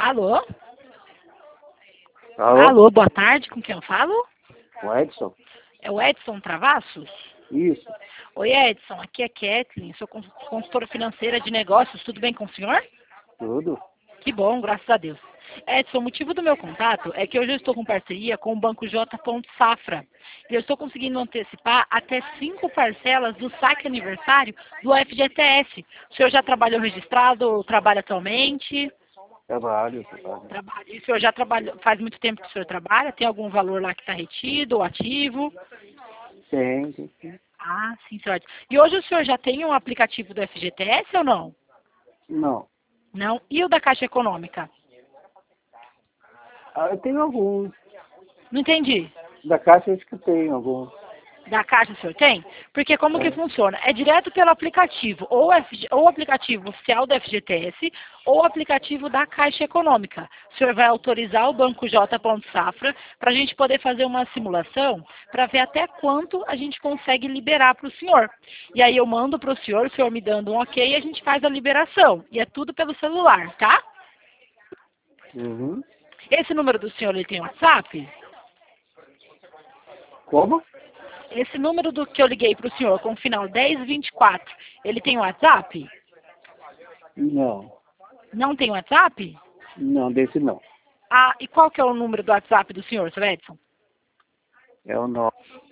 Alô? Alô? Alô, boa tarde, com quem eu falo? O Edson? É o Edson Travassos? Isso. Oi, Edson, aqui é Kathleen, sou consultora financeira de negócios, tudo bem com o senhor? Tudo? Que bom, graças a Deus. Edson, o motivo do meu contato é que hoje eu estou com parceria com o Banco J. Safra. E eu estou conseguindo antecipar até 5 parcelas do saque aniversário do FGTS. O senhor já trabalhou registrado ou trabalha atualmente? Trabalho. Trabalha. E o senhor já trabalhou, faz muito tempo que o senhor trabalha? Tem algum valor lá que está retido ou ativo? Tem. Ah, sim, senhor. E hoje o senhor já tem um aplicativo do FGTS ou não? Não. Não. E o da Caixa Econômica? Eu tenho alguns. Não entendi. Da Caixa eu acho que tenho alguns. Da Caixa o senhor tem? Porque como que É. funciona? É direto pelo aplicativo, ou o aplicativo oficial do FGTS, ou o aplicativo da Caixa Econômica. O senhor vai autorizar o Banco J. Safra para a gente poder fazer uma simulação para ver até quanto a gente consegue liberar para o senhor. E aí eu mando para o senhor me dando um ok e a gente faz a liberação. E é tudo pelo celular, tá? Uhum. Esse número do senhor, ele tem WhatsApp? Como? Esse número do que eu liguei para o senhor, com o final 1024, ele tem WhatsApp? Não. Não tem WhatsApp? Não, desse não. Ah, e qual que é o número do WhatsApp do senhor, seu Edson? É o 9.